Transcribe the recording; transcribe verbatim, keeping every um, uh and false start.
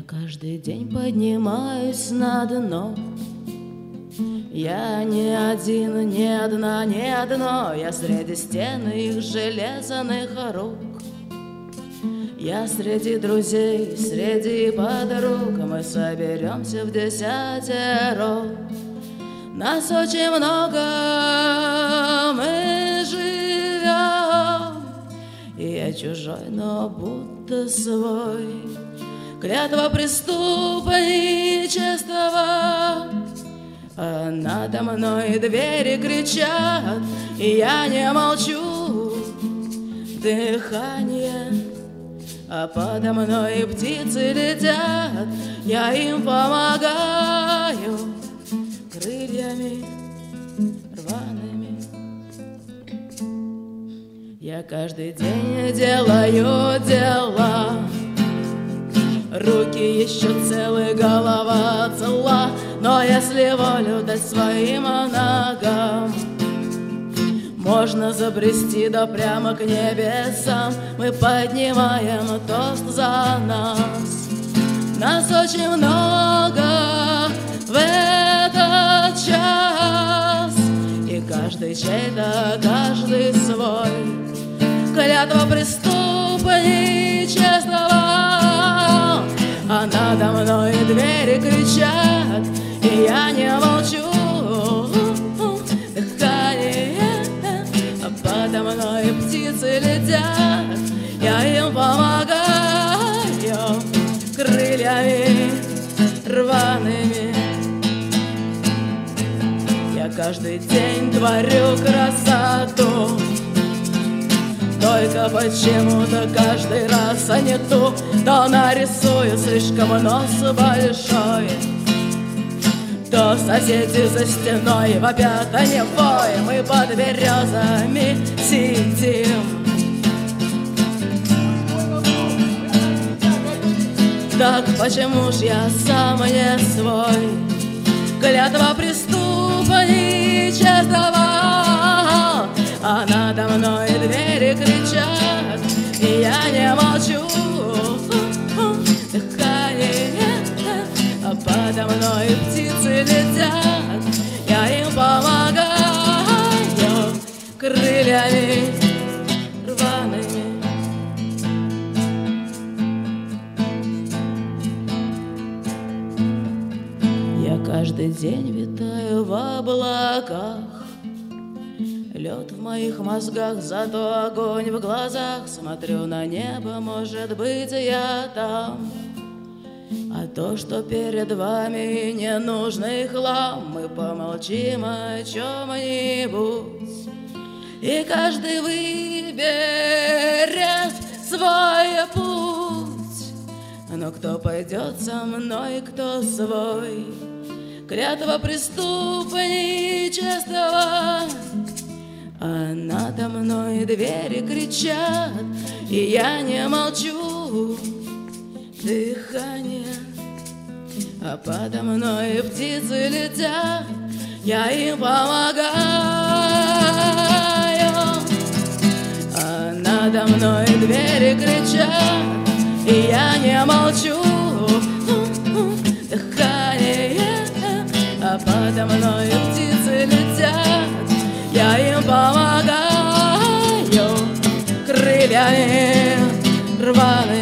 Я каждый день поднимаюсь на дно. Я не один, не одна, не одно. Я среди стен их железных рук. Я среди друзей, среди подруг. Мы соберемся в десятеро. Нас очень много, мы живем. И я чужой, но будто свой. Клятва преступничества, а надо мной двери кричат, и я не молчу. Дыхание, а подо мной птицы летят, я им помогаю крыльями рваными. Я каждый день делаю дела. Руки еще целы, голова цела. Но если волю дать своим ногам, можно забрести да прямо к небесам. Мы поднимаем тост за нас. Нас очень много в этот час, и каждый чей-то, каждый свой. Клятва преступничества, а надо мной двери кричат, и я не молчу. Дыхание, а подо мной птицы летят, я им помогаю крыльями рваными. Я каждый день творю красоту, только почему-то каждый раз, а не ту, то нарисую слишком нос большой, то соседи за стеной вопят, а не вой. Мы под березами сидим. Так почему ж я сам не свой? Клятва преступничества, а надо мной двери кричат, и я не молчу. Дыхание, а подо мной птицы летят, я им помогаю крыльями рваными. Я каждый день витаю в облаках. Лед в моих мозгах, зато огонь в глазах. Смотрю на небо, может быть, я там. А то, что перед вами ненужный хлам, мы помолчим о чем-нибудь, и каждый выберет свой путь. Но кто пойдет со мной, кто свой? Клятва преступничества, а надо мной двери кричат, и я не молчу. Дыхание, а подо мной птицы летят, я им помогаю. А надо мной двери кричат, и я не молчу. Дыхание, а подо мной птицы летят, я им помогаю крыльями рваными.